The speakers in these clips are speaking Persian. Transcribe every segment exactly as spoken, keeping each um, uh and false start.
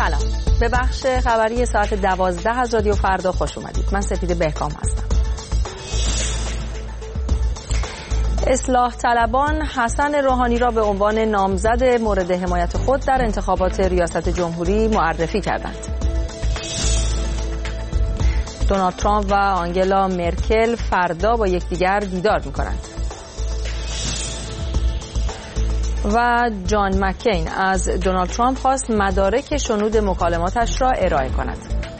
سلام، به بخش خبری ساعت دوازده از رادیو فردا خوش اومدید. من سپیده بهکام هستم. اصلاح طلبان حسن روحانی را به عنوان نامزد مورد حمایت خود در انتخابات ریاست جمهوری معرفی کردند. دونالد ترامپ و آنگلا مرکل فردا با یکدیگر دیدار می‌کنند. و جان مکین از دونالد ترامپ خواست مدارک شنود مکالماتش را ارائه کند.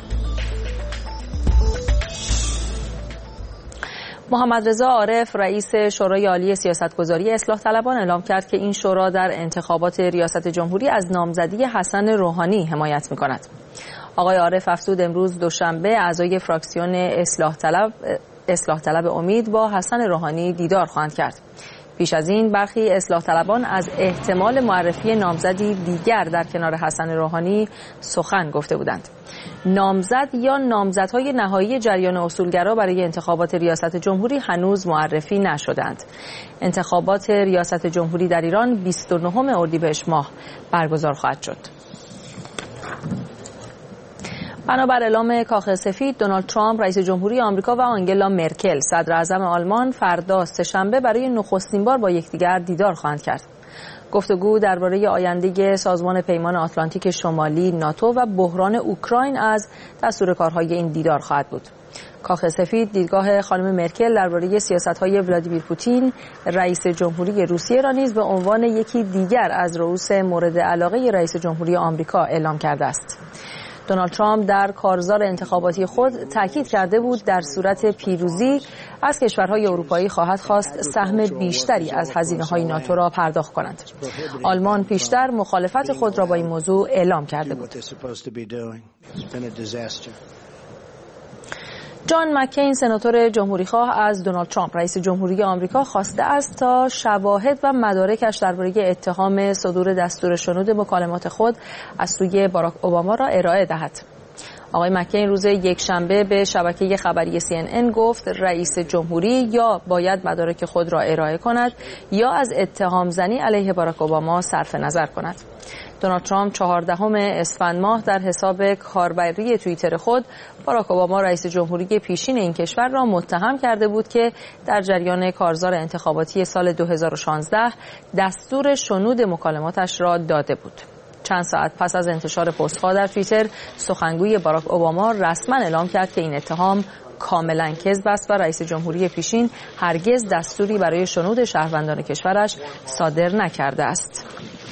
محمد رضا عارف رئیس شورای عالی سیاستگذاری اصلاح طلبان اعلام کرد که این شورا در انتخابات ریاست جمهوری از نامزدی حسن روحانی حمایت می‌کند. آقای عارف افزود امروز دوشنبه اعضای فراکسیون اصلاح طلب اصلاح طلب امید با حسن روحانی دیدار خواهند کرد. پیش از این برخی اصلاح طلبان از احتمال معرفی نامزدی دیگر در کنار حسن روحانی سخن گفته بودند. نامزد یا نامزدهای نهایی جریان اصولگرا برای انتخابات ریاست جمهوری هنوز معرفی نشدند. انتخابات ریاست جمهوری در ایران بیست و نهم اردیبهشت ماه برگزار خواهد شد. بنابر اعلام کاخ سفید، دونالد ترامپ رئیس جمهوری آمریکا و آنگلا مرکل صدر اعظم آلمان فردا سه‌شنبه برای نخستین بار با یکدیگر دیدار خواهند کرد. گفتگو درباره آینده سازمان پیمان آتلانتیک شمالی ناتو و بحران اوکراین از دستور کارهای این دیدار خواهد بود. کاخ سفید دیدگاه خانم مرکل درباره سیاست‌های ولادیمیر پوتین رئیس جمهوری روسیه را نیز به عنوان یکی دیگر از رؤوس مورد علاقه رئیس جمهوری آمریکا اعلام کرده است. دونالد ترامپ در کارزار انتخاباتی خود تاکید کرده بود در صورت پیروزی از کشورهای اروپایی خواهد خواست سهم بیشتری از هزینه‌های ناتو را پرداخت کنند. آلمان پیشتر مخالفت خود را با این موضوع اعلام کرده بود. جان مکین سناتور جمهوریخواه از دونالد ترامپ رئیس جمهوری آمریکا خواسته است تا شواهد و مدارکش درباره اتهام صدور دستور شنود مکالمات خود از سوی باراک اوباما را ارائه دهد. آقای مکین روز یکشنبه به شبکه خبری سی ان ان گفت رئیس جمهوری یا باید مدارک خود را ارائه کند یا از اتهام زنی علیه باراک اوباما صرف نظر کند. دونالد ترامپ چهاردهم اسفند ماه در حساب کاربری توییتر خود باراک اوباما رئیس جمهوری پیشین این کشور را متهم کرده بود که در جریان کارزار انتخاباتی سال دو هزار و شانزده دستور شنود مکالماتش را داده بود. چند ساعت پس از انتشار پست‌ها در توییتر، سخنگوی باراک اوباما رسما اعلام کرد که این اتهام کاملا کذب است و رئیس جمهوری پیشین هرگز دستوری برای شنود شهروندان کشورش صادر نکرده است.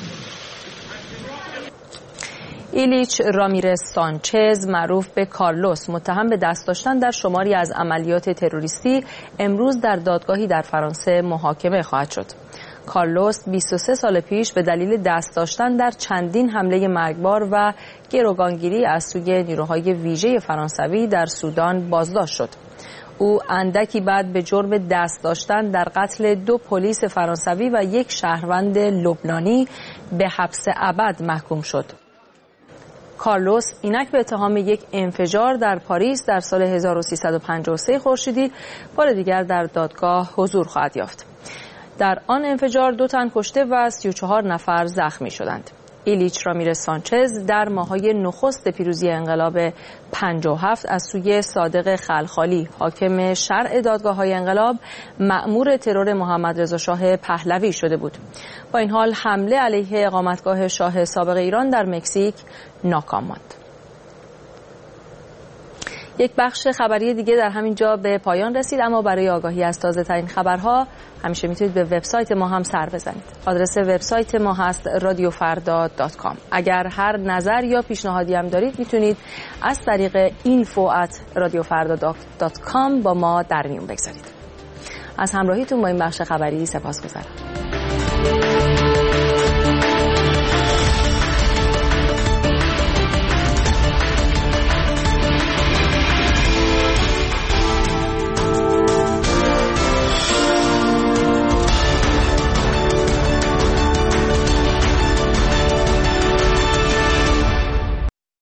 ایلیچ رامیرز سانچز معروف به کارلوس متهم به دست داشتن در شماری از عملیات تروریستی امروز در دادگاهی در فرانسه محاکمه خواهد شد. کارلوس بیست و سه سال پیش به دلیل دست داشتن در چندین حمله مرگبار و گروگانگیری از سوی نیروهای ویژه فرانسوی در سودان بازداشت شد. او اندکی بعد به جرم دست داشتن در قتل دو پلیس فرانسوی و یک شهروند لبنانی به حبس ابد محکوم شد. کارلوس اینک به اتهام یک انفجار در پاریس در سال هزار و سیصد و پنجاه و سه خورشیدی بار دیگر در دادگاه حضور خواهد یافت. در آن انفجار دو تن کشته و سی و چهار نفر زخمی شدند. ایلیچ رامیرز سانچز در ماه‌های نخست پیروزی انقلاب پنجاه و هفت از سوی صادق خلخالی حاکم شرع دادگاه‌های انقلاب مأمور ترور محمد رضا شاه پهلوی شده بود. با این حال حمله علیه اقامتگاه شاه سابق ایران در مکزیک ناکام ماند. یک بخش خبری دیگه در همین جا به پایان رسید، اما برای آگاهی از تازه ترین خبرها همیشه میتونید به وبسایت ما هم سر بزنید. آدرس وبسایت ما هست رادیو فردا دات کام. اگر هر نظر یا پیشنهادی هم دارید میتونید از طریق اینفو ات رادیو فردا دات کام با ما در میون بگذارید. از همراهیتون با این بخش خبری سپاسگزارم.